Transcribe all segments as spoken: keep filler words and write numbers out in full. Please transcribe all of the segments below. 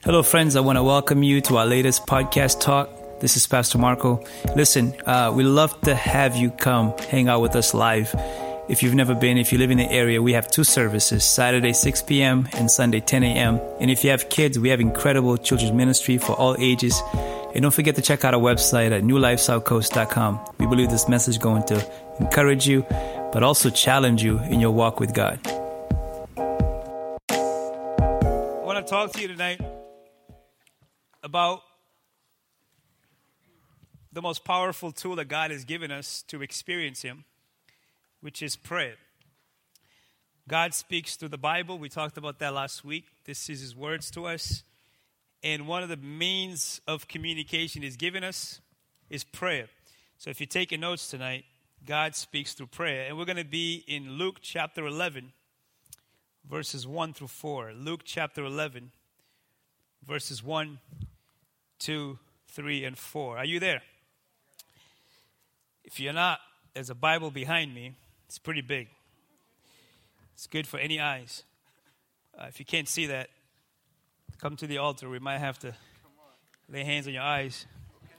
Hello, friends. I want to welcome you to our latest podcast talk. This is Pastor Marco. Listen, uh, we love to have you come hang out with us live. If you've never been, if you live in the area, we have two services, Saturday six p.m. and Sunday ten a.m. And if you have kids, we have incredible children's ministry for all ages. And don't forget to check out our website at new life south coast dot com. We believe this message is going to encourage you, but also challenge you in your walk with God. I want to talk to you tonight about the most powerful tool that God has given us to experience Him, which is prayer. God speaks through the Bible. We talked about that last week. This is His words to us. And one of the means of communication He's given us is prayer. So if you're taking notes tonight, God speaks through prayer. And we're going to be in Luke chapter eleven, verses one through four. Luke chapter eleven, verses one, two, three, and four. Are you there? If you're not, there's a Bible behind me. It's pretty big. It's good for any eyes. Uh, if you can't see that, come to the altar. We might have to lay hands on your eyes.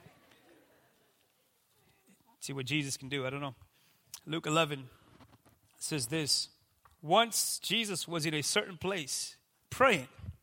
See what Jesus can do. I don't know. Luke eleven says this. Once Jesus was in a certain place praying.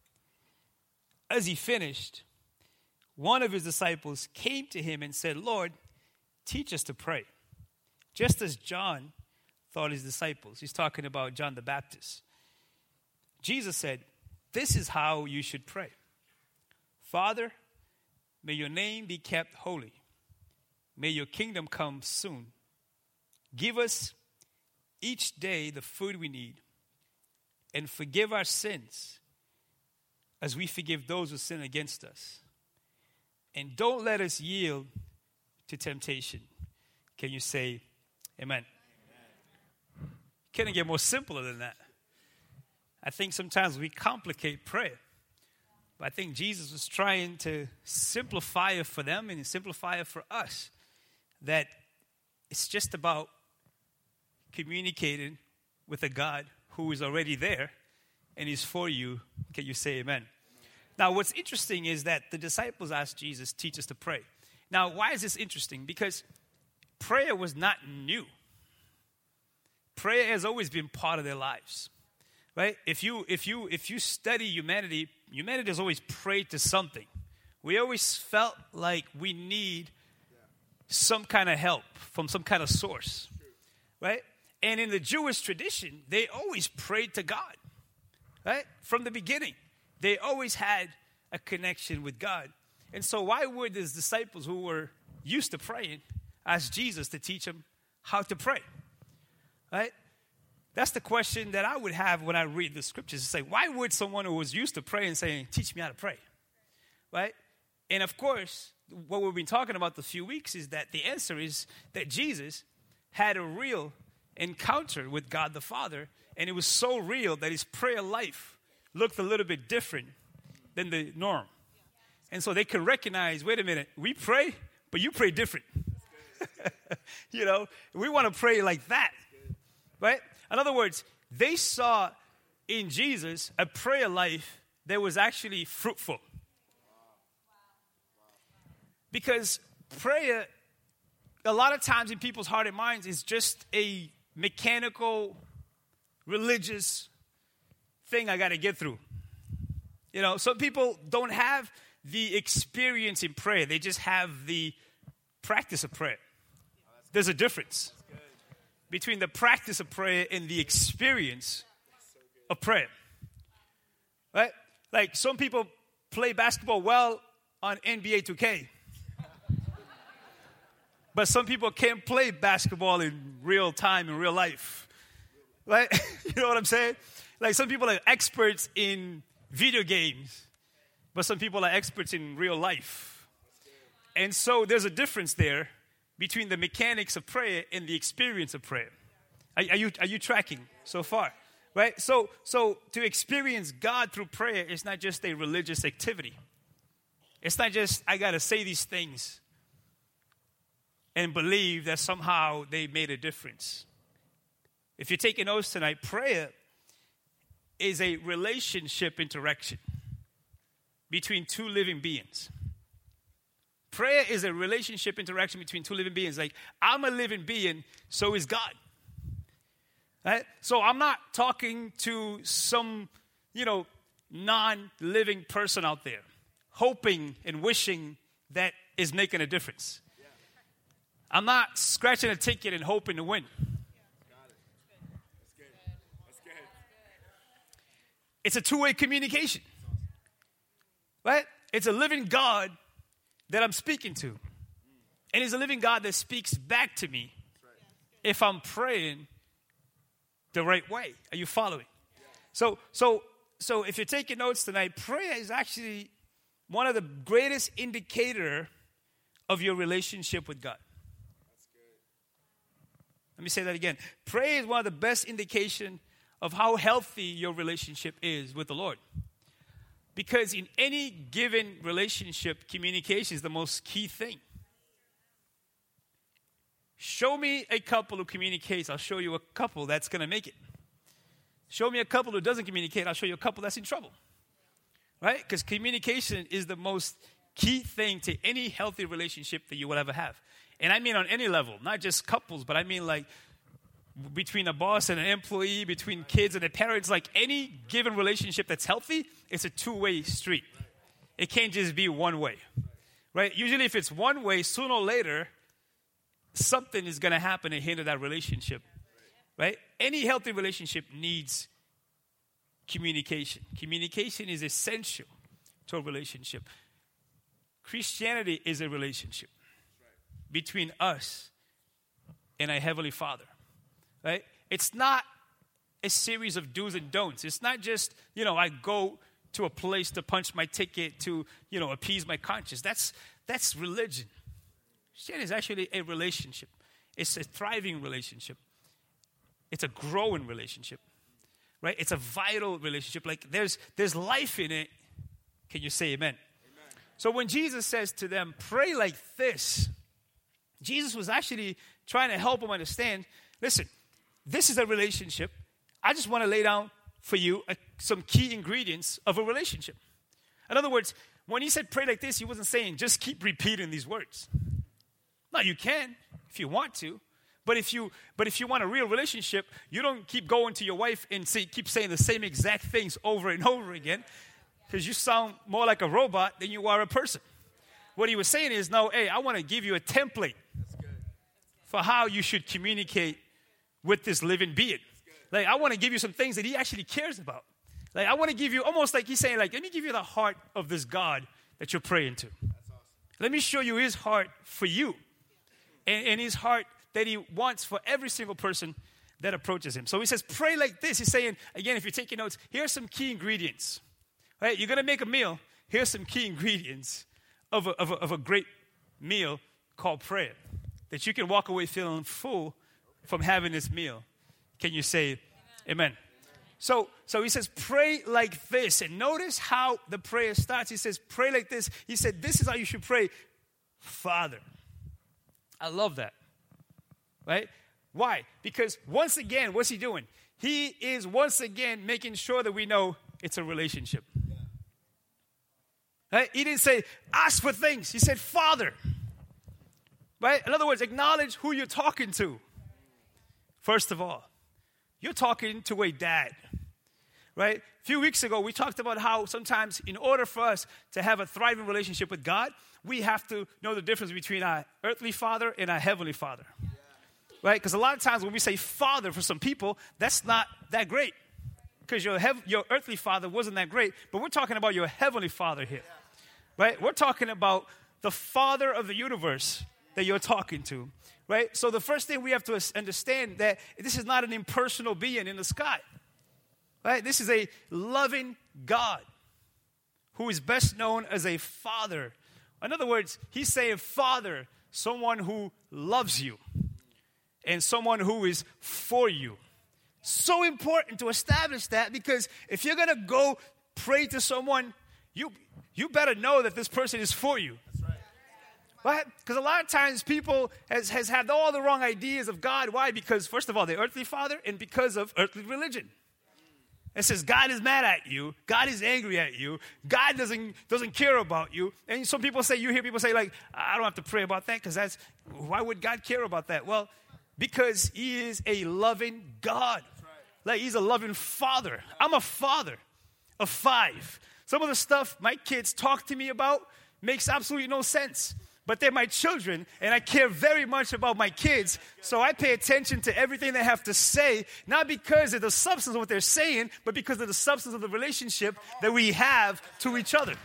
As he finished, one of his disciples came to him and said, Lord, teach us to pray, just as John taught his disciples. He's talking about John the Baptist. Jesus said, this is how you should pray. Father, may your name be kept holy. May your kingdom come soon. Give us each day the food we need, and forgive our sins as we forgive those who sin against us. And don't let us yield to temptation. Can you say amen? Amen. Can't get more simpler than that. I think sometimes we complicate prayer. But I think Jesus was trying to simplify it for them and simplify it for us. That it's just about communicating with a God who is already there and is for you. Can you say amen? Amen? Now, what's interesting is that the disciples asked Jesus, teach us to pray. Now, why is this interesting? Because prayer was not new. Prayer has always been part of their lives, right? If you if you if you study humanity, humanity has always prayed to something. We always felt like we need some kind of help from some kind of source, right? And in the Jewish tradition, they always prayed to God, right? From the beginning, they always had a connection with God. And so why would these disciples who were used to praying ask Jesus to teach them how to pray? Right? That's the question that I would have when I read the scriptures. It's like, why would someone who was used to praying saying, teach me how to pray? Right? And of course, what we've been talking about the few weeks is that the answer is that Jesus had a real encounter with God the Father, and it was so real that his prayer life looked a little bit different than the norm. And so they could recognize, wait a minute, we pray, but you pray different. You know, we want to pray like that, right? In other words, they saw in Jesus a prayer life that was actually fruitful. Because prayer, a lot of times in people's heart and minds, is just a mechanical, religious thing I got to get through. You know, some people don't have the experience in prayer. They just have the practice of prayer. There's a difference between the practice of prayer and the experience of prayer. Right? Like some people play basketball well on N B A two K. But some people can't play basketball in real time, in real life. Right? You know what I'm saying? Like some people are experts in video games, but some people are experts in real life. And so there's a difference there between the mechanics of prayer and the experience of prayer. Are, are you are you tracking so far? Right? So so to experience God through prayer is not just a religious activity. It's not just I got to say these things and believe that somehow they made a difference. If you're taking notes tonight, prayer is a relationship interaction. between two living beings. Prayer is a relationship interaction between two living beings. Like, I'm a living being, so is God. Right? So I'm not talking to some, you know, non-living person out there, hoping and wishing that is making a difference. Yeah. I'm not scratching a ticket and hoping to win. Got it. That's good. That's good. It's a two-way communication. Right? It's a living God that I'm speaking to. And it's a living God that speaks back to me if I'm praying the right way. Are you following? So, so, so if you're taking notes tonight, prayer is actually one of the greatest indicator of your relationship with God. That's good. Let me say that again. Prayer is one of the best indication of how healthy your relationship is with the Lord. Because in any given relationship, communication is the most key thing. Show me a couple who communicates, I'll show you a couple that's going to make it. Show me a couple who doesn't communicate, I'll show you a couple that's in trouble. Right? Because communication is the most key thing to any healthy relationship that you will ever have. And I mean on any level, not just couples, but I mean like between a boss and an employee, between kids and their parents, like any given relationship that's healthy, it's a two-way street. It can't just be one way. Right? Usually if it's one way, sooner or later, something is going to happen and hinder that relationship, right? Any healthy relationship needs communication. Communication is essential to a relationship. Christianity is a relationship between us and our Heavenly Father, right? It's not a series of do's and don'ts. It's not just, you know, I go to a place to punch my ticket to, you know, appease my conscience. That's that's religion. Christianity is actually a relationship. It's a thriving relationship. It's a growing relationship, right? It's a vital relationship. Like there's there's life in it. Can you say amen? Amen? So when Jesus says to them, pray like this, Jesus was actually trying to help them understand, listen, this is a relationship. I just want to lay down for you a, some key ingredients of a relationship. In other words, when he said pray like this, he wasn't saying just keep repeating these words. Now you can if you want to, but if you but if you want a real relationship, you don't keep going to your wife and say, keep saying the same exact things over and over again, because you sound more like a robot than you are a person. What he was saying is, no, hey, I want to give you a template for how you should communicate with this living being. Like I want to give you some things that he actually cares about. Like I want to give you almost like he's saying, like, let me give you the heart of this God that you're praying to. That's awesome. Let me show you his heart for you. And, and his heart that he wants for every single person that approaches him. So he says, pray like this. He's saying, again, if you're taking notes, here's some key ingredients. Right? You're going to make a meal. Here's some key ingredients of a, of, a, of a great meal called prayer. That you can walk away feeling full from having this meal. Can you say amen? Amen. So, so he says, pray like this. And notice how the prayer starts. He says, pray like this. He said, this is how you should pray. Father. I love that, right? Why? Because once again, what's he doing? He is once again making sure that we know it's a relationship. Yeah. Right? He didn't say, ask for things. He said, Father. Right? In other words, acknowledge who you're talking to. First of all, you're talking to a dad. Right? A few weeks ago, we talked about how sometimes in order for us to have a thriving relationship with God, we have to know the difference between our earthly father and our heavenly father. Yeah. Right? Because a lot of times when we say father for some people, that's not that great. Because your, hev- your earthly father wasn't that great. But we're talking about your heavenly father here. Yeah. Right? We're talking about the father of the universe that you're talking to. Right? So the first thing we have to understand that this is not an impersonal being in the sky. Right? This is a loving God who is best known as a father. In other words, he's saying, Father, someone who loves you and someone who is for you. So important to establish that, because if you're going to go pray to someone, you you better know that this person is for you. That's right. Right? Because a lot of times people has, has had all the wrong ideas of God. Why? Because, first of all, they're earthly father and because of earthly religion. It says God is mad at you. God is angry at you. God doesn't, doesn't care about you. And some people say, you hear people say like, I don't have to pray about that because that's, why would God care about that? Well, because he is a loving God. Like he's a loving father. I'm a father of five. Some of the stuff my kids talk to me about makes absolutely no sense. But they're my children, and I care very much about my kids, so I pay attention to everything they have to say, not because of the substance of what they're saying, but because of the substance of the relationship that we have to each other.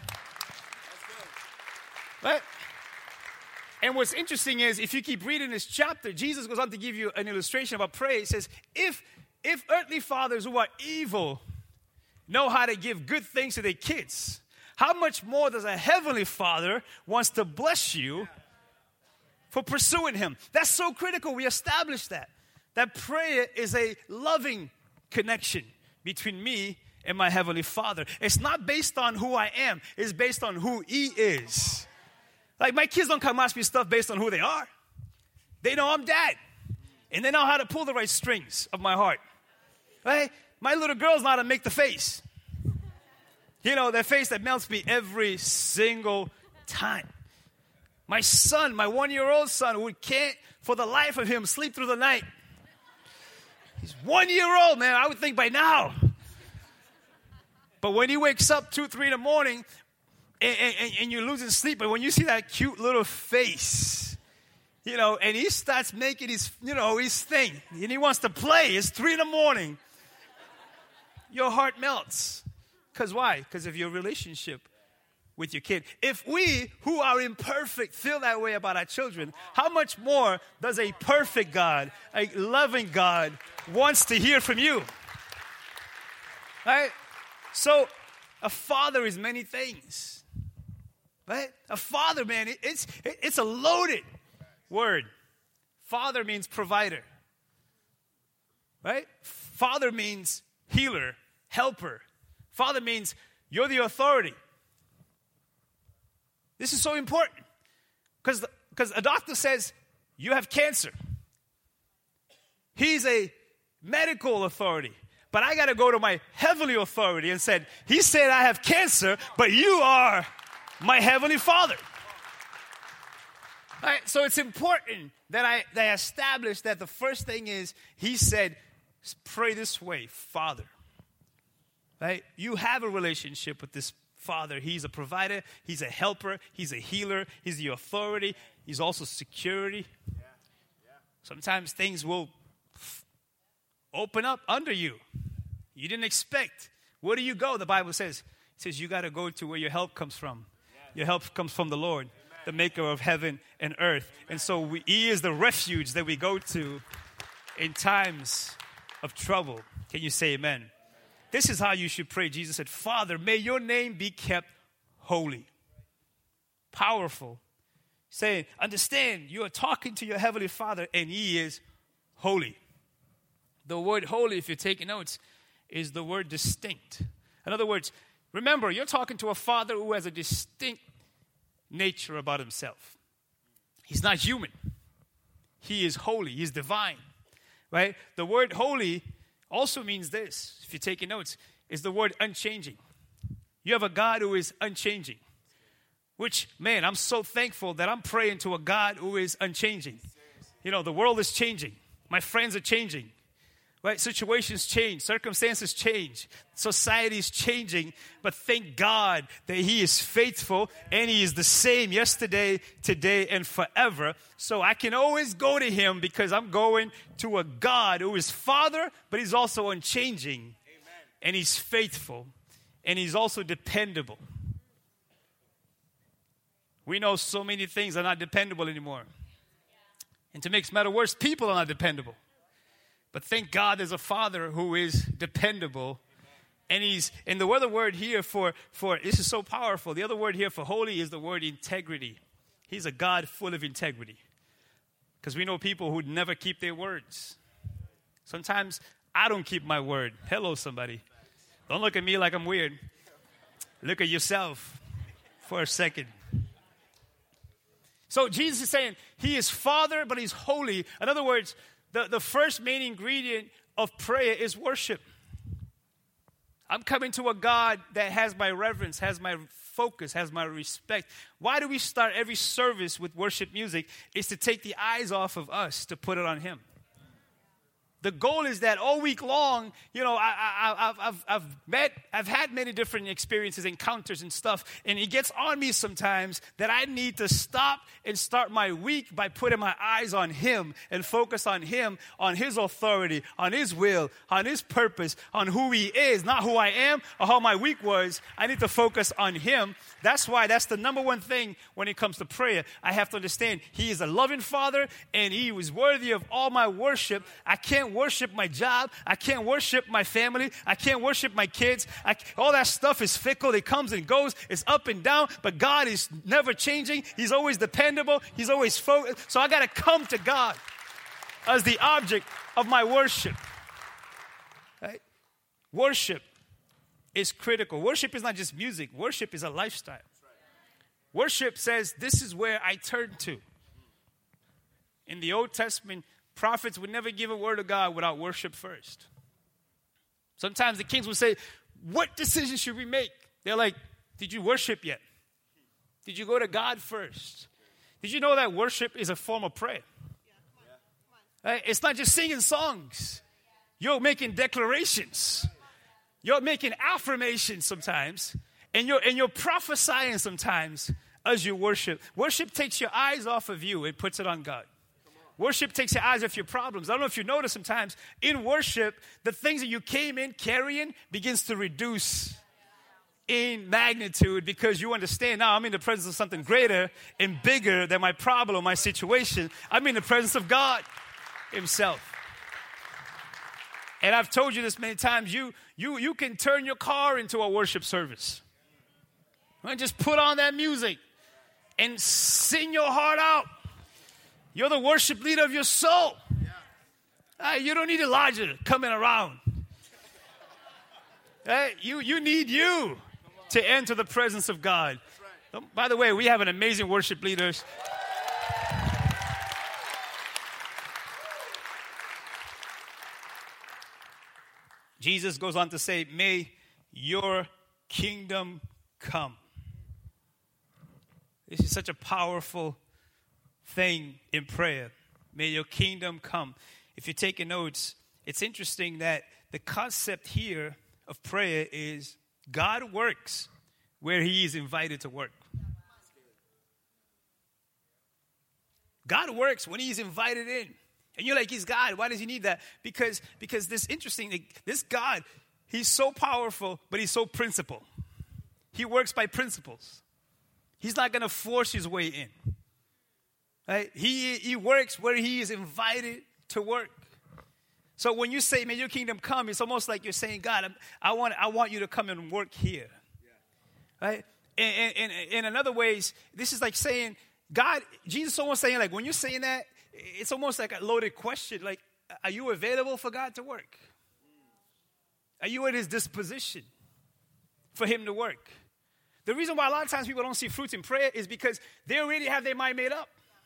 Right? And what's interesting is, if you keep reading this chapter, Jesus goes on to give you an illustration about prayer. He says, if, if earthly fathers who are evil know how to give good things to their kids, how much more does a heavenly Father wants to bless you for pursuing him? That's so critical. We established that. That prayer is a loving connection between me and my heavenly Father. It's not based on who I am. It's based on who he is. Like my kids don't come ask me stuff based on who they are. They know I'm dad. And they know how to pull the right strings of my heart. Right? My little girls know how to make the face. You know, that face that melts me every single time. My son, my one-year-old son, who can't, for the life of him, sleep through the night. He's one year old, man. I would think by now. But when he wakes up two, three in the morning, and, and, and you're losing sleep, but when you see that cute little face, you know, and he starts making his, you know, his thing, and he wants to play. It's three in the morning. Your heart melts. Because why? Because of your relationship with your kid. If we, who are imperfect, feel that way about our children, how much more does a perfect God, a loving God, wants to hear from you? Right? So, a father is many things. Right? A father, man, it, it's, it, it's a loaded word. Father means provider. Right? Father means healer, helper. Father means you're the authority. This is so important because because a doctor says you have cancer. He's a medical authority, but I got to go to my heavenly authority and said, he said I have cancer, but you are my heavenly Father. All right, so it's important that I, that I establish that the first thing is he said, pray this way, Father. Right? You have a relationship with this Father. He's a provider. He's a helper. He's a healer. He's the authority. He's also security. Yeah. Yeah. Sometimes things will f- open up under you. You didn't expect. Where do you go? The Bible says. It says you got to go to where your help comes from. Yes. Your help comes from the Lord, amen, the maker of heaven and earth. Amen. And so we, he is the refuge that we go to in times of trouble. Can you say amen? This is how you should pray. Jesus said, Father, may your name be kept holy. Powerful. Saying, understand, you are talking to your heavenly Father and he is holy. The word holy, if you're taking notes, is the word distinct. In other words, remember, you're talking to a Father who has a distinct nature about himself. He's not human. He is holy. He's divine. Right? The word holy also means this, if you're taking notes, is the word unchanging. You have a God who is unchanging. Which, man, I'm so thankful that I'm praying to a God who is unchanging. You know, the world is changing. My friends are changing. Right? Situations change. Circumstances change. Society is changing. But thank God that he is faithful and he is the same yesterday, today, and forever. So I can always go to him because I'm going to a God who is Father, but he's also unchanging. Amen. And he's faithful. And he's also dependable. We know so many things are not dependable anymore. And to make matters worse, people are not dependable. But thank God there's a Father who is dependable. And he's, and the other word here for, for, this is so powerful. The other word here for holy is the word integrity. He's a God full of integrity. Because we know people who never keep their words. Sometimes I don't keep my word. Hello, somebody. Don't look at me like I'm weird. Look at yourself for a second. So Jesus is saying he is Father, but he's holy. In other words, The, the first main ingredient of prayer is worship. I'm coming to a God that has my reverence, has my focus, has my respect. Why do we start every service with worship music? It's to take the eyes off of us, to put it on him. The goal is that all week long, you know, I, I, I've, I've, I've met, I've had many different experiences, encounters and stuff, and it gets on me sometimes that I need to stop and start my week by putting my eyes on him and focus on him, on his authority, on his will, on his purpose, on who he is, not who I am or how my week was. I need to focus on him. That's why that's the number one thing when it comes to prayer. I have to understand he is a loving Father and he was worthy of all my worship. I can't worship my job. I can't worship my family. I can't worship my kids. I, all that stuff is fickle. It comes and goes. It's up and down. But God is never changing. He's always dependable. He's always focused. So I got to come to God as the object of my worship. Right? Worship is critical. Worship is not just music. Worship is a lifestyle. Worship says, this is where I turn to. In the Old Testament, prophets would never give a word of God without worship first. Sometimes the kings would say, what decision should we make? They're like, did you worship yet? Did you go to God first? Did you know that worship is a form of prayer? Right? It's not just singing songs. You're making declarations. You're making affirmations sometimes. And you're, and you're prophesying sometimes as you worship. Worship takes your eyes off of you and puts it on God. Worship takes your eyes off your problems. I don't know if you notice sometimes in worship, the things that you came in carrying begins to reduce in magnitude because you understand now I'm in the presence of something greater and bigger than my problem, my situation. I'm in the presence of God himself. And I've told you this many times, you you you can turn your car into a worship service. And just put on that music and sing your heart out. You're the worship leader of your soul. Uh, you don't need Elijah coming around. Uh, you, you need you to enter the presence of God. Right. By the way, we have an amazing worship leaders. Jesus goes on to say, may your kingdom come. This is such a powerful thing in prayer. May your kingdom come. If you're taking notes, it's interesting that the concept here of prayer is God works where he is invited to work. God works when he's invited in. And you're like, he's God. Why does he need that? Because, because this interesting, this God, he's so powerful, but he's so principled. He works by principles. He's not going to force his way in. Right? He, he works where he is invited to work. So when you say, may your kingdom come, it's almost like you're saying, God, I'm, I want I want you to come and work here. Yeah. Right? And, and, and in another ways, this is like saying, God, Jesus is almost saying, like, when you're saying that, it's almost like a loaded question. Like, are you available for God to work? Are you at his disposition for him to work? The reason why a lot of times people don't see fruits in prayer is because they already have their mind made up.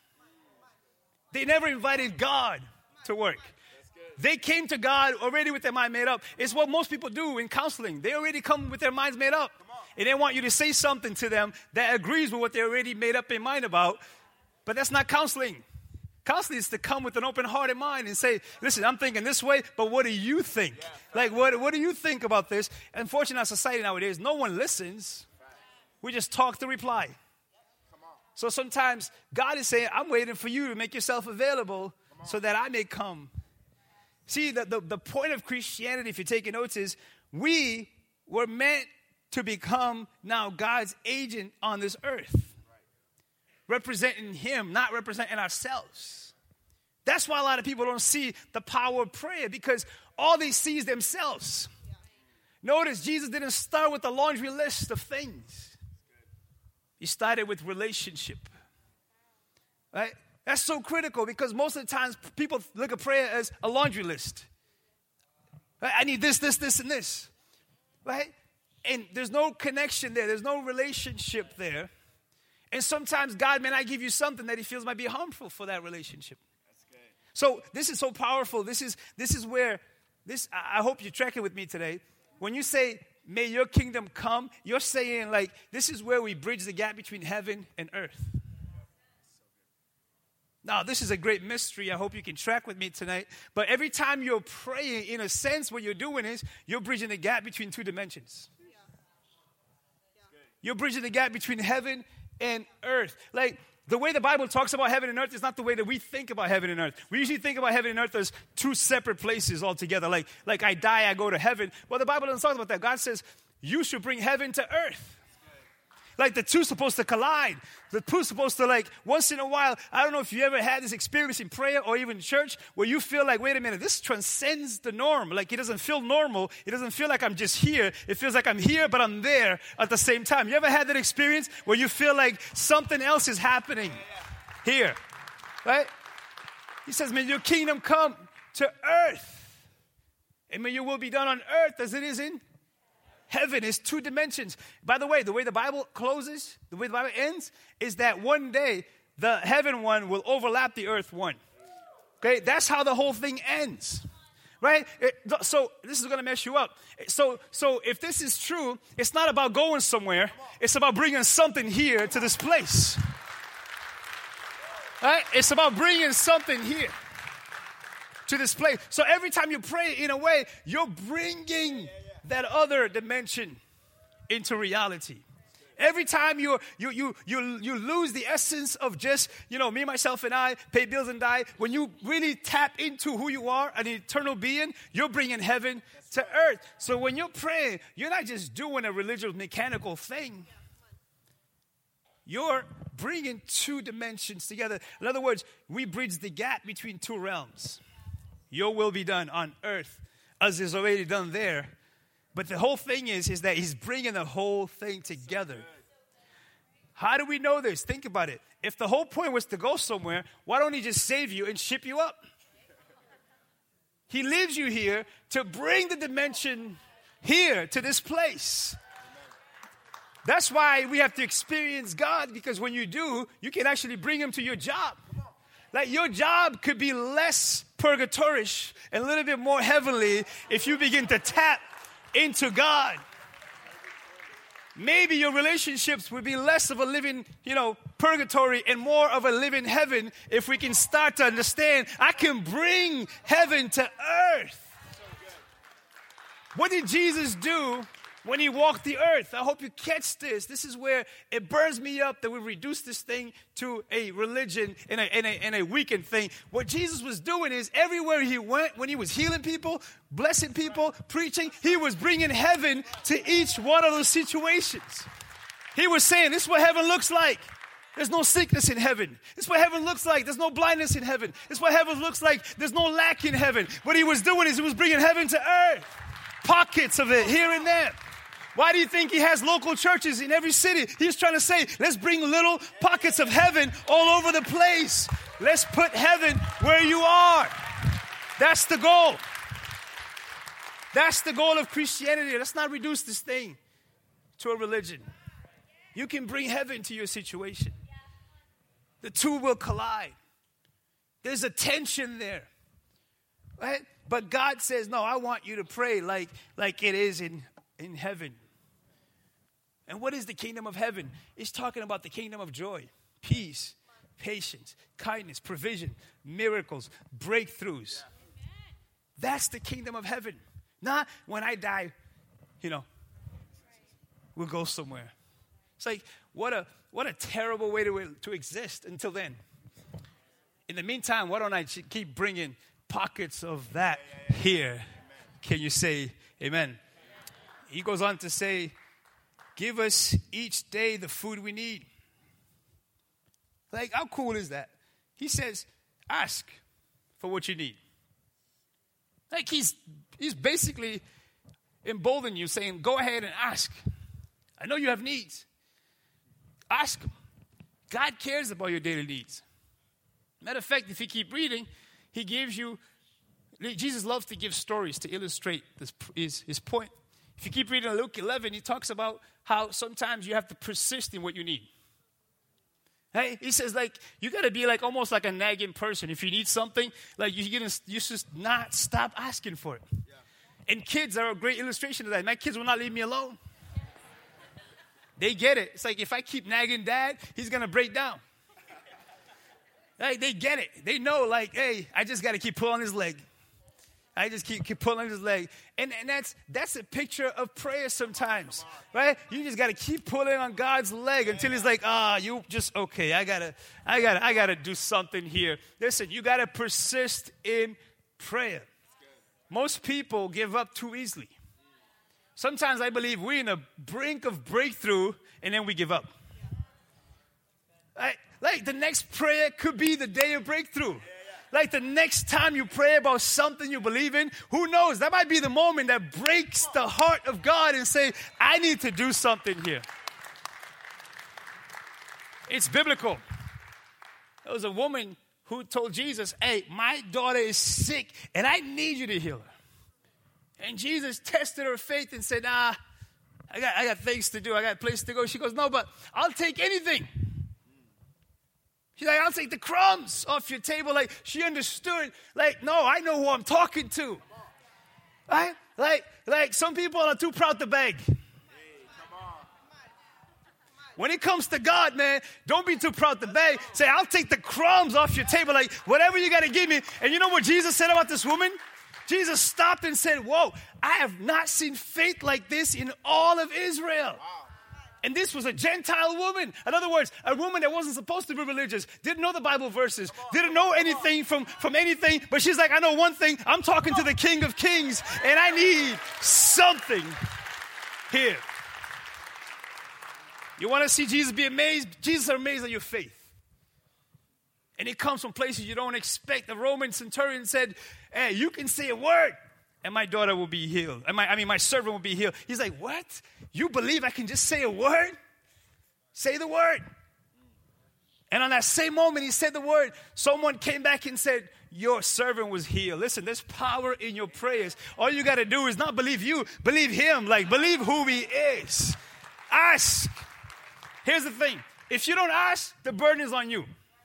They never invited God to work. They came to God already with their mind made up. It's what most people do in counseling. They already come with their minds made up. And they want you to say something to them that agrees with what they already made up in mind about. But that's not counseling. Counseling is to come with an open heart and mind and say, listen, I'm thinking this way, but what do you think? Like, what, what do you think about this? Unfortunately, in our society nowadays, no one listens. We just talk to reply. So sometimes God is saying, I'm waiting for you to make yourself available so that I may come. See, the, the, the point of Christianity, if you're taking notes, is we were meant to become now God's agent on this earth. Representing him, not representing ourselves. That's why a lot of people don't see the power of prayer, because all they see is themselves. Notice Jesus didn't start with a laundry list of things. He started with relationship. Right? That's so critical because most of the times people look at prayer as a laundry list. Right? I need this, this, this, and this. Right? And there's no connection there. There's no relationship there. And sometimes God may not give you something that he feels might be harmful for that relationship. That's good. So this is so powerful. This is this is where, this. I hope you're tracking with me today. When you say, may your kingdom come, you're saying like, this is where we bridge the gap between heaven and earth. Now, this is a great mystery. I hope you can track with me tonight. But every time you're praying, in a sense, what you're doing is you're bridging the gap between two dimensions. You're bridging the gap between heaven and earth. Like, the way the Bible talks about heaven and earth is not the way that we think about heaven and earth. We usually think about heaven and earth as two separate places altogether. Like, like I die, I go to heaven. Well, the Bible doesn't talk about that. God says, you should bring heaven to earth. Like the two's supposed to collide. The two's supposed to, like, once in a while, I don't know if you ever had this experience in prayer or even church where you feel like, wait a minute, this transcends the norm. Like, it doesn't feel normal. It doesn't feel like I'm just here. It feels like I'm here, but I'm there at the same time. You ever had that experience where you feel like something else is happening here? Right? He says, may your kingdom come to earth. And may your will be done on earth as it is in heaven. Is two dimensions. By the way, the way the Bible closes, the way the Bible ends, is that one day the heaven one will overlap the earth one. Okay, that's how the whole thing ends. Right? It, so this is going to mess you up. So, so if this is true, it's not about going somewhere. It's about bringing something here to this place. Right? It's about bringing something here to this place. So every time you pray, in a way, you're bringing that other dimension into reality. Every time you you you you you lose the essence of just, you know, me, myself, and I, pay bills and die, when you really tap into who you are, an eternal being, you're bringing heaven to earth. So when you're praying, you're not just doing a religious mechanical thing. You're bringing two dimensions together. In other words, we bridge the gap between two realms. Your will be done on earth as is already done there. But the whole thing is, is that he's bringing the whole thing together. How do we know this? Think about it. If the whole point was to go somewhere, why don't he just save you and ship you up? He leaves you here to bring the dimension here to this place. That's why we have to experience God, because when you do, you can actually bring him to your job. Like, your job could be less purgatorish and a little bit more heavenly if you begin to tap into God. Maybe your relationships would be less of a living, you know, purgatory and more of a living heaven if we can start to understand, I can bring heaven to earth. What did Jesus do when he walked the earth? I hope you catch this. This is where it burns me up that we reduce this thing to a religion and a, and, a, and a weekend thing. What Jesus was doing is everywhere he went, when he was healing people, blessing people, preaching, he was bringing heaven to each one of those situations. He was saying, this is what heaven looks like. There's no sickness in heaven. This is what heaven looks like. There's no blindness in heaven. This is what heaven looks like. There's no lack in heaven. What he was doing is he was bringing heaven to earth. Pockets of it here and there. Why do you think he has local churches in every city? He's trying to say, let's bring little pockets of heaven all over the place. Let's put heaven where you are. That's the goal. That's the goal of Christianity. Let's not reduce this thing to a religion. You can bring heaven to your situation. The two will collide. There's a tension there. Right? But God says, no, I want you to pray like, like it is in, in heaven. And what is the kingdom of heaven? It's talking about the kingdom of joy, peace, patience, kindness, provision, miracles, breakthroughs. That's the kingdom of heaven. Not when I die, you know, we'll go somewhere. It's like, what a what a terrible way to, to exist until then. In the meantime, why don't I keep bringing pockets of that here? Can you say amen? He goes on to say, give us each day the food we need. Like, how cool is that? He says, ask for what you need. Like, he's he's basically emboldening you, saying, go ahead and ask. I know you have needs. Ask him. God cares about your daily needs. Matter of fact, if you keep reading, he gives you, Jesus loves to give stories to illustrate this, his, his point. If you keep reading Luke eleven, he talks about how sometimes you have to persist in what you need. Hey, he says, like, you got to be like almost like a nagging person. If you need something, like, you, you just not stop asking for it. Yeah. And kids are a great illustration of that. My kids will not leave me alone. They get it. It's like if I keep nagging dad, he's going to break down. Like, they get it. They know, like, hey, I just got to keep pulling his leg. I just keep, keep pulling his leg. And, and that's that's a picture of prayer sometimes, right? You just got to keep pulling on God's leg until he's like, ah, you just, okay, I got to I gotta, I gotta do something here. Listen, you got to persist in prayer. Most people give up too easily. Sometimes I believe we're in a brink of breakthrough and then we give up. Like, like the next prayer could be the day of breakthrough. Like the next time you pray about something you believe in, who knows? That might be the moment that breaks the heart of God and say, I need to do something here. It's biblical. There was a woman who told Jesus, hey, my daughter is sick and I need you to heal her. And Jesus tested her faith and said, nah, I got, I got things to do. I got a place to go. She goes, no, but I'll take anything. She's like, I'll take the crumbs off your table. Like, she understood. Like, no, I know who I'm talking to. Right? Like, like some people are too proud to beg. When it comes to God, man, don't be too proud to beg. Say, I'll take the crumbs off your table. Like, whatever you got to give me. And you know what Jesus said about this woman? Jesus stopped and said, whoa, I have not seen faith like this in all of Israel. And this was a Gentile woman. In other words, a woman that wasn't supposed to be religious, didn't know the Bible verses, didn't know anything from, from anything. But she's like, I know one thing. I'm talking to the King of Kings, and I need something here. You want to see Jesus be amazed? Jesus is amazed at your faith. And it comes from places you don't expect. The Roman centurion said, hey, you can say a word, and my daughter will be healed. And my, I mean, my servant will be healed. He's like, what? You believe I can just say a word? Say the word. And on that same moment he said the word, someone came back and said, your servant was healed. Listen, there's power in your prayers. All you got to do is not believe you, believe him. Like, believe who he is. Ask. Here's the thing. If you don't ask, the burden is on you.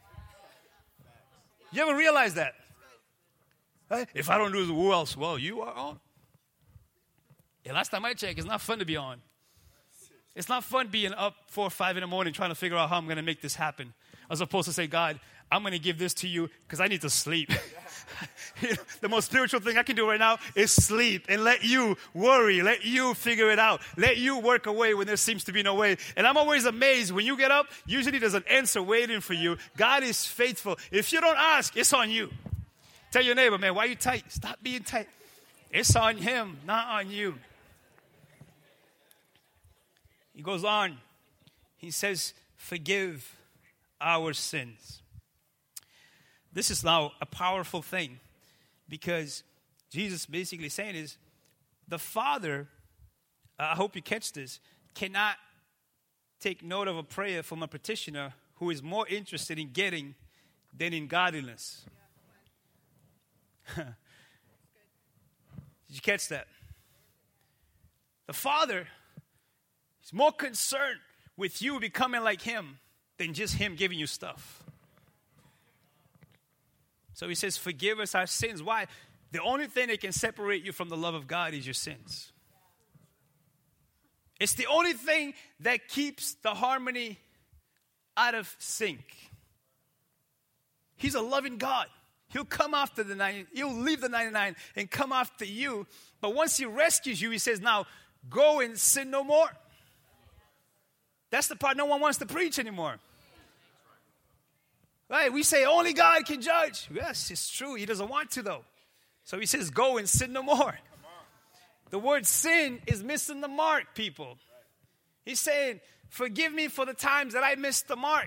You ever realize that? Right? If I don't do this, who else? Well, you are on. Yeah, last time I checked, it's not fun to be on. It's not fun being up four or five in the morning trying to figure out how I'm going to make this happen. As opposed to say, God, I'm going to give this to you because I need to sleep. You know, the most spiritual thing I can do right now is sleep and let you worry. Let you figure it out. Let you work away when there seems to be no way. And I'm always amazed. When you get up, usually there's an answer waiting for you. God is faithful. If you don't ask, it's on you. Tell your neighbor, man, why are you tight? Stop being tight. It's on him, not on you. He goes on. He says, forgive our sins. This is now a powerful thing because Jesus basically saying is the Father, uh, I hope you catch this, cannot take note of a prayer from a petitioner who is more interested in getting than in godliness. Did you catch that? The Father is more concerned with you becoming like him than just him giving you stuff. So he says, forgive us our sins. Why? The only thing that can separate you from the love of God is your sins. It's the only thing that keeps the harmony out of sync. He's a loving God. He'll come after the ninety, he'll leave the ninety-nine and come after you. But once he rescues you, he says, now go and sin no more. That's the part no one wants to preach anymore. Right? We say only God can judge. Yes, it's true. He doesn't want to though. So he says, go and sin no more. The word sin is missing the mark, people. He's saying, forgive me for the times that I missed the mark.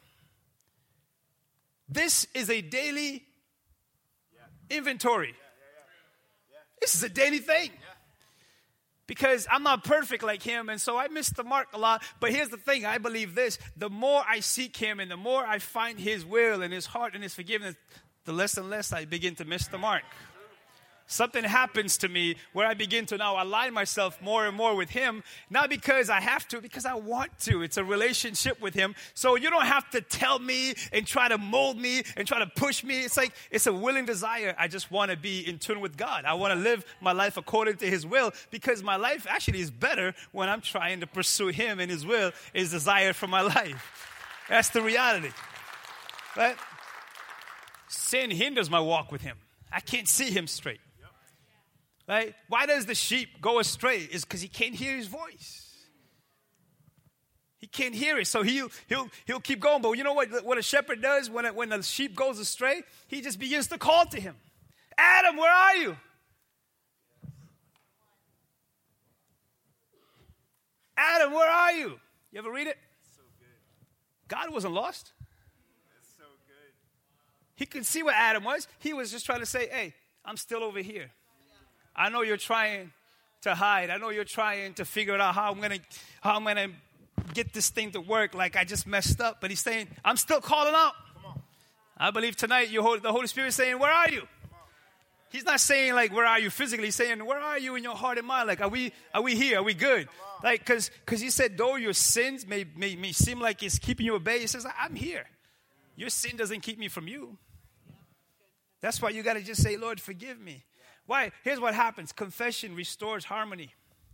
This is a daily inventory. This is a daily thing. Because I'm not perfect like him, and so I miss the mark a lot. But here's the thing, I believe this. The more I seek him and the more I find his will and his heart and his forgiveness, the less and less I begin to miss the mark. Something happens to me where I begin to now align myself more and more with him, not because I have to, because I want to. It's a relationship with him. So you don't have to tell me and try to mold me and try to push me. It's like, it's a willing desire. I just want to be in tune with God. I want to live my life according to his will, because my life actually is better when I'm trying to pursue him and his will, his desire for my life. That's the reality. Right? Sin hinders my walk with him. I can't see him straight. Right? Why does the sheep go astray? Is because he can't hear his voice. He can't hear it, so he'll he'll he'll keep going. But you know what? What a shepherd does when it, when the sheep goes astray, he just begins to call to him, Adam, where are you? Adam, where are you? You ever read it? So good. God wasn't lost. That's so good. He could see what Adam was. He was just trying to say, hey, I'm still over here. I know you're trying to hide. I know you're trying to figure out how I'm gonna how I'm gonna get this thing to work. Like I just messed up, but he's saying, I'm still calling out. Come on. I believe tonight you the Holy Spirit is saying, where are you? He's not saying like, where are you physically? He's saying, where are you in your heart and mind? Like, are we are we here? Are we good? Like, cause cause he said, though your sins may, may may seem like it's keeping you at bay, he says, I'm here. Your sin doesn't keep me from you. That's why you got to just say, Lord, forgive me. Why? Here's what happens. Confession restores harmony.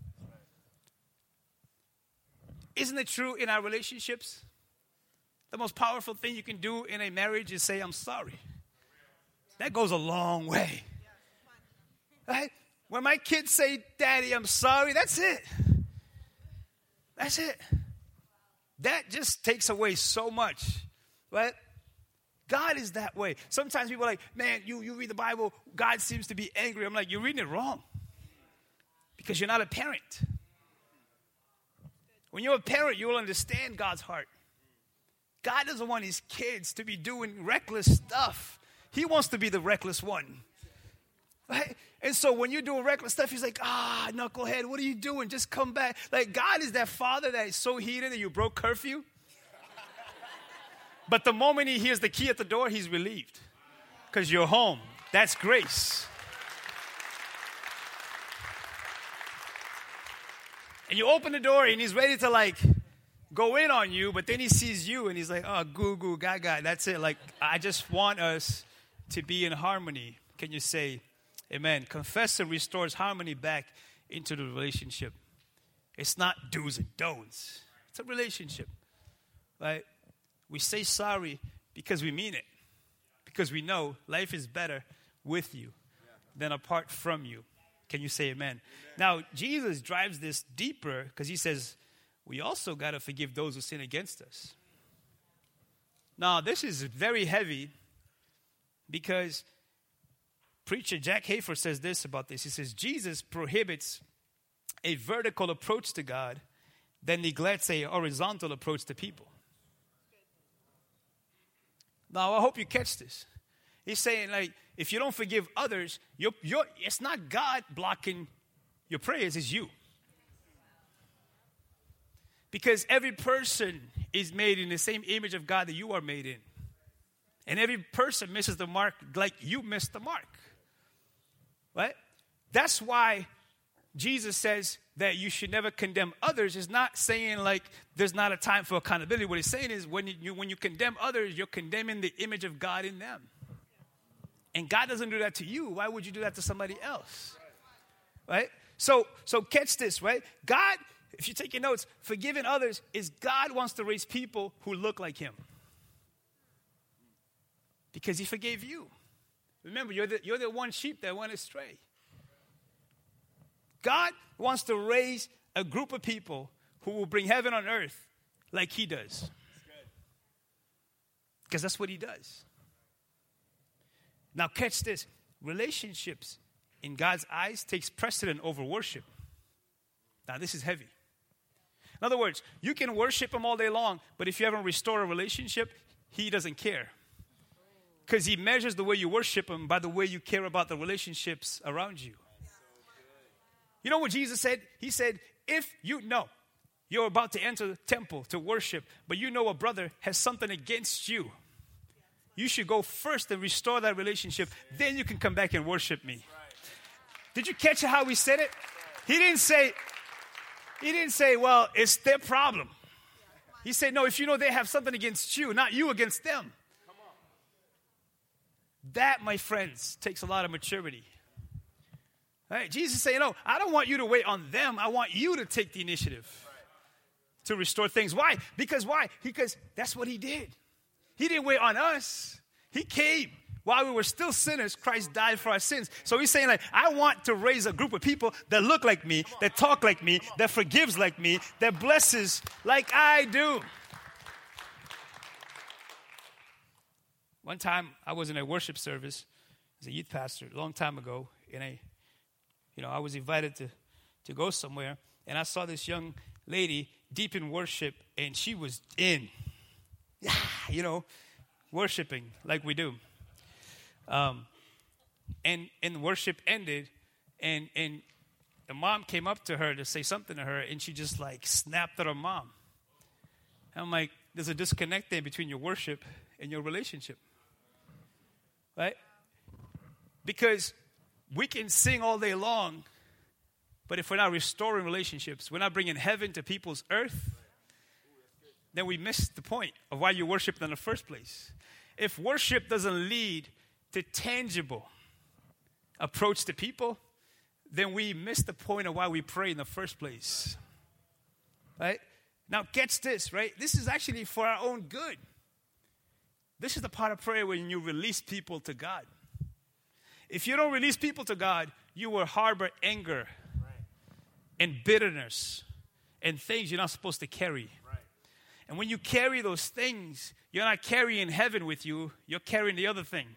Isn't it true in our relationships? The most powerful thing you can do in a marriage is say, I'm sorry. That goes a long way. Right? When my kids say, Daddy, I'm sorry, that's it. That's it. That just takes away so much. Right? God is that way. Sometimes people are like, man, you, you read the Bible, God seems to be angry. I'm like, you're reading it wrong. Because you're not a parent. When you're a parent, you will understand God's heart. God doesn't want his kids to be doing reckless stuff. He wants to be the reckless one. Right? And so when you're doing reckless stuff, he's like, ah, knucklehead, what are you doing? Just come back. Like, God is that father that is so heated that you broke curfew. But the moment he hears the key at the door, he's relieved. Because you're home. That's grace. And you open the door and he's ready to like go in on you, but then he sees you and he's like, oh, goo goo gaga. That's it. Like, I just want us to be in harmony. Can you say amen? Confession restores harmony back into the relationship. It's not do's and don'ts. It's a relationship. Right? We say sorry because we mean it. Because we know life is better with you than apart from you. Can you say amen? Amen. Now, Jesus drives this deeper because he says, we also got to forgive those who sin against us. Now, this is very heavy because preacher Jack Hayford says this about this. He says, Jesus prohibits a vertical approach to God that neglects a horizontal approach to people. Now, I hope you catch this. He's saying, like, if you don't forgive others, you're, you're, it's not God blocking your prayers, it's you. Because every person is made in the same image of God that you are made in. And every person misses the mark like you missed the mark. Right? That's why Jesus says that you should never condemn others. Is not saying like there's not a time for accountability. What he's saying is when you when you condemn others, you're condemning the image of God in them. And God doesn't do that to you. Why would you do that to somebody else? Right? So so catch this, right? God, if you take your notes, forgiving others is God wants to raise people who look like him. Because he forgave you. Remember, you're the, you're the one sheep that went astray. God wants to raise a group of people who will bring heaven on earth like he does. Because that's what he does. Now catch this. Relationships in God's eyes takes precedent over worship. Now this is heavy. In other words, you can worship him all day long, but if you haven't restored a relationship, he doesn't care. Because he measures the way you worship him by the way you care about the relationships around you. You know what Jesus said? He said, if you know you're about to enter the temple to worship, but you know a brother has something against you, you should go first and restore that relationship. Then you can come back and worship me. Did you catch how he said it? He didn't say, he didn't say, well, it's their problem. He said, no, if you know they have something against you, not you against them. That, my friends, takes a lot of maturity. Right? Jesus is saying, no, I don't want you to wait on them. I want you to take the initiative to restore things. Why? Because why? Because that's what he did. He didn't wait on us. He came. While we were still sinners, Christ died for our sins. So he's saying, like, I want to raise a group of people that look like me, that talk like me, that forgives like me, that blesses like I do. One time, I was in a worship service as a youth pastor a long time ago, and I, you know, I was invited to, to go somewhere, and I saw this young lady deep in worship, and she was in, yeah, you know, worshiping like we do. Um, and and worship ended, and and the mom came up to her to say something to her, and she just like snapped at her mom. And I'm like, there's a disconnect there between your worship and your relationship, right? Because we can sing all day long, but if we're not restoring relationships, we're not bringing heaven to people's earth, then we miss the point of why you worship in the first place. If worship doesn't lead to tangible approach to people, then we miss the point of why we pray in the first place. Right? Now, catch this, right? This is actually for our own good. This is the part of prayer when you release people to God. If you don't release people to God, you will harbor anger and bitterness and things you're not supposed to carry. And when you carry those things, you're not carrying heaven with you, you're carrying the other thing.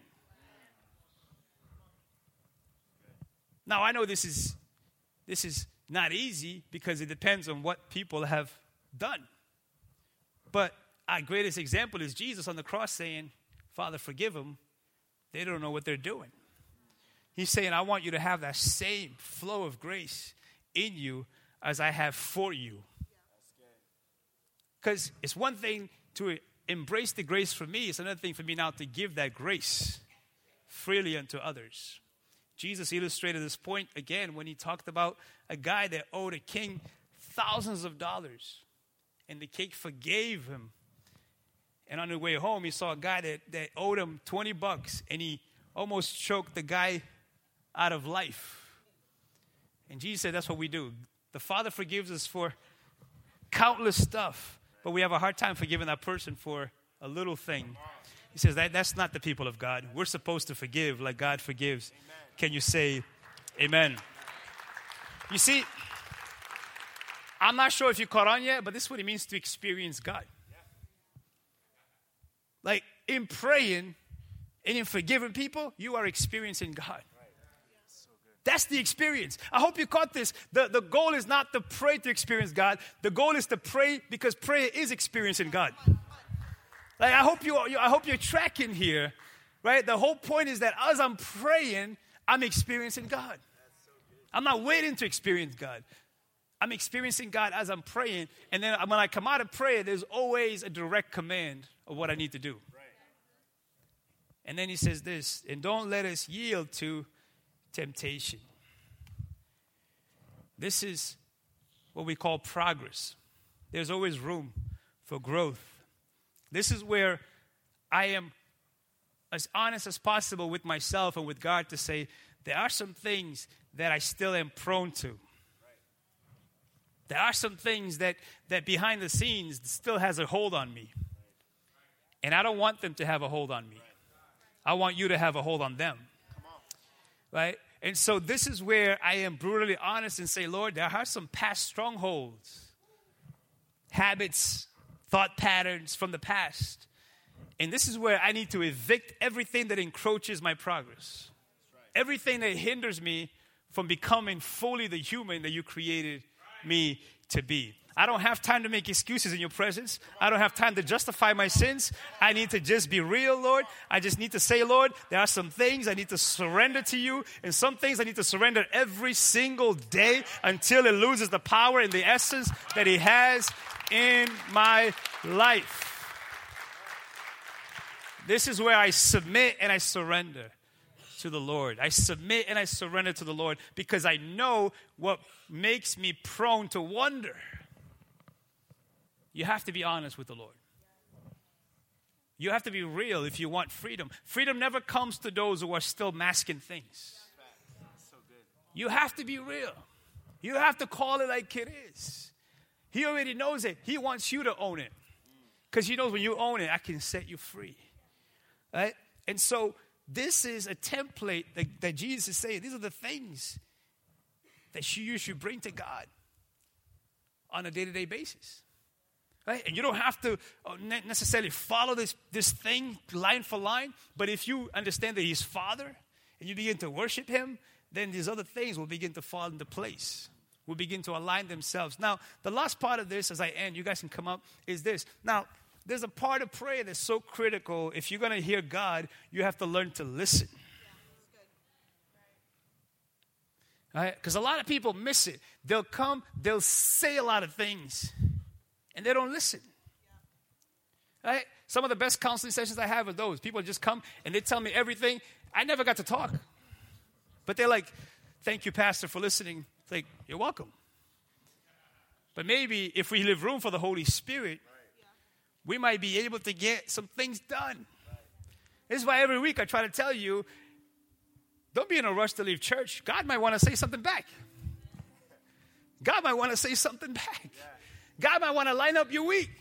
Now, I know this is this is not easy because it depends on what people have done. But our greatest example is Jesus on the cross saying, Father, forgive them. They don't know what they're doing. He's saying, I want you to have that same flow of grace in you as I have for you. Because it's one thing to embrace the grace for me. It's another thing for me now to give that grace freely unto others. Jesus illustrated this point again when he talked about a guy that owed a king thousands of dollars. And the king forgave him. And on the way home, he saw a guy that, that owed him twenty bucks. And he almost choked the guy out of life. And Jesus said, that's what we do. The Father forgives us for countless stuff. But we have a hard time forgiving that person for a little thing. He says that that's not the people of God. We're supposed to forgive like God forgives. Amen. Can you say amen? You see, I'm not sure if you caught on yet, but this is what it means to experience God. Like in praying and in forgiving people, you are experiencing God. That's the experience. I hope you caught this. The, the goal is not to pray to experience God. The goal is to pray because prayer is experiencing God. Like I hope you, I hope you're tracking here, right? The whole point is that as I'm praying, I'm experiencing God. I'm not waiting to experience God. I'm experiencing God as I'm praying, and then when I come out of prayer, there's always a direct command of what I need to do. And then he says this, and don't let us yield to temptation. This is what we call progress. There's always room for growth. This is where I am as honest as possible with myself and with God to say, there are some things that I still am prone to. There are some things that, that behind the scenes still has a hold on me. And I don't want them to have a hold on me. I want you to have a hold on them. Right? And so this is where I am brutally honest and say, Lord, there are some past strongholds, habits, thought patterns from the past. And this is where I need to evict everything that encroaches my progress. Everything that hinders me from becoming fully the human that you created me to be. I don't have time to make excuses in your presence. I don't have time to justify my sins. I need to just be real, Lord. I just need to say, Lord, there are some things I need to surrender to you, and some things I need to surrender every single day until it loses the power and the essence that it has in my life. This is where I submit and I surrender. to the Lord. I submit and I surrender to the Lord because I know what makes me prone to wonder. You have to be honest with the Lord. You have to be real if you want freedom. Freedom never comes to those who are still masking things. You have to be real. You have to call it like it is. He already knows it. He wants you to own it. Because he knows when you own it, I can set you free. Right? And so this is a template that, that Jesus is saying. These are the things that you should bring to God on a day-to-day basis. Right? And you don't have to necessarily follow this, this thing line for line. But if you understand that he's Father and you begin to worship him, then these other things will begin to fall into place. Will begin to align themselves. Now, the last part of this, as I end, you guys can come up, is this. Now, there's a part of prayer that's so critical. If you're going to hear God, you have to learn to listen. Right? Because a lot of people miss it. They'll come, they'll say a lot of things, and they don't listen. Right? Some of the best counseling sessions I have are those. People just come, and they tell me everything. I never got to talk. But they're like, thank you, Pastor, for listening. It's like, you're welcome. But maybe if we leave room for the Holy Spirit, we might be able to get some things done. This is why every week I try to tell you, don't be in a rush to leave church. God might want to say something back. God might want to say something back. God might want to line up your week.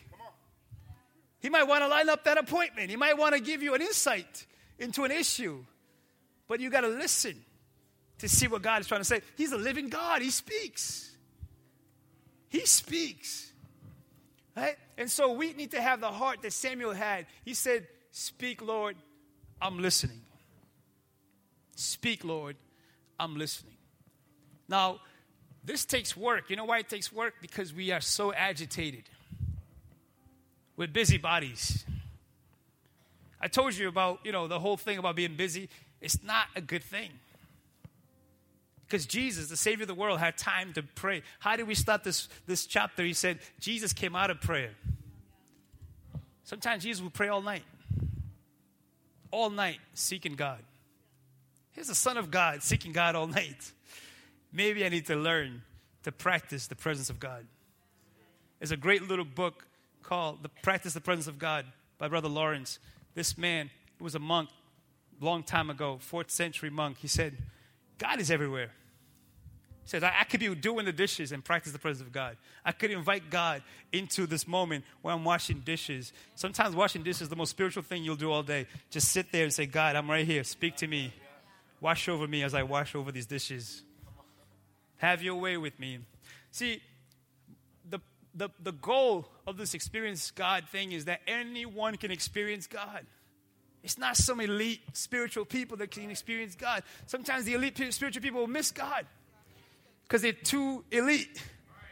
He might want to line up that appointment. He might want to give you an insight into an issue. But you got to listen to see what God is trying to say. He's a living God. He speaks. He speaks. Right? And so we need to have the heart that Samuel had. He said, speak, Lord, I'm listening. Speak, Lord, I'm listening. Now, this takes work. You know why it takes work? Because we are so agitated. We're busybodies. I told you about, you know, the whole thing about being busy. It's not a good thing. Because Jesus, the Savior of the world, had time to pray. How did we start this, this chapter? He said, Jesus came out of prayer. Sometimes Jesus would pray all night. All night, seeking God. Here's the Son of God, seeking God all night. Maybe I need to learn to practice the presence of God. There's a great little book called The Practice the Presence of God by Brother Lawrence. This man, he was a monk a long time ago, fourth century monk. He said, God is everywhere. He says, I, I could be doing the dishes and practice the presence of God. I could invite God into this moment where I'm washing dishes. Sometimes washing dishes is the most spiritual thing you'll do all day. Just sit there and say, God, I'm right here. Speak to me. Wash over me as I wash over these dishes. Have your way with me. See, the, the, the goal of this experience God thing is that anyone can experience God. It's not some elite spiritual people that can experience God. Sometimes the elite spiritual people will miss God because they're too elite.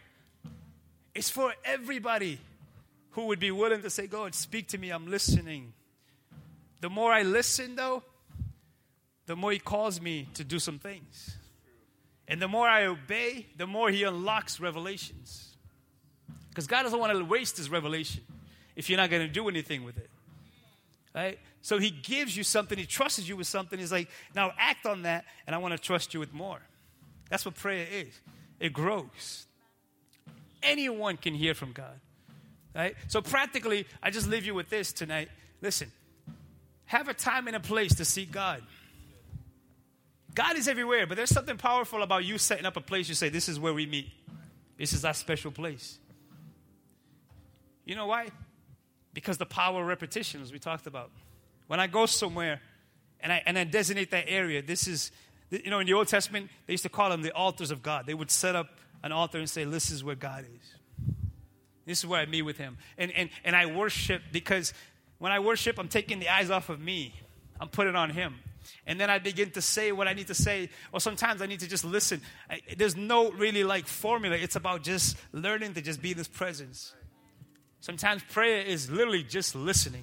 It's for everybody who would be willing to say, God, speak to me, I'm listening. The more I listen, though, the more he calls me to do some things. And the more I obey, the more he unlocks revelations. Because God doesn't want to waste his revelation if you're not going to do anything with it. Right? So he gives you something. He trusts you with something. He's like, now act on that, and I want to trust you with more. That's what prayer is. It grows. Anyone can hear from God. Right? So practically, I just leave you with this tonight. Listen, have a time and a place to seek God. God is everywhere, but there's something powerful about you setting up a place. You say, this is where we meet. This is our special place. You know why? Because the power of repetition, as we talked about. When I go somewhere and I, and I designate that area, this is, you know, in the Old Testament, they used to call them the altars of God. They would set up an altar and say, this is where God is. This is where I meet with him. And, and, and I worship because when I worship, I'm taking the eyes off of me. I'm putting it on him. And then I begin to say what I need to say. Or sometimes I need to just listen. I, there's no really like formula. It's about just learning to just be in his presence. Sometimes prayer is literally just listening.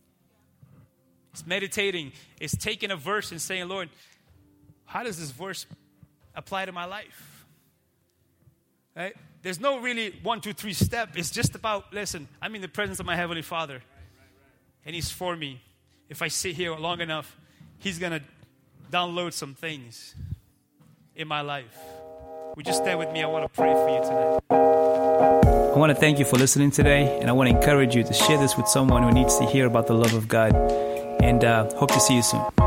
It's meditating. It's taking a verse and saying, Lord, how does this verse apply to my life? Right? There's no really one, two, three step. It's just about, listen, I'm in the presence of my Heavenly Father. And he's for me. If I sit here long enough, he's going to download some things in my life. Would you stand with me? I want to pray for you tonight. I want to thank you for listening today, and I want to encourage you to share this with someone who needs to hear about the love of God. And uh, hope to see you soon.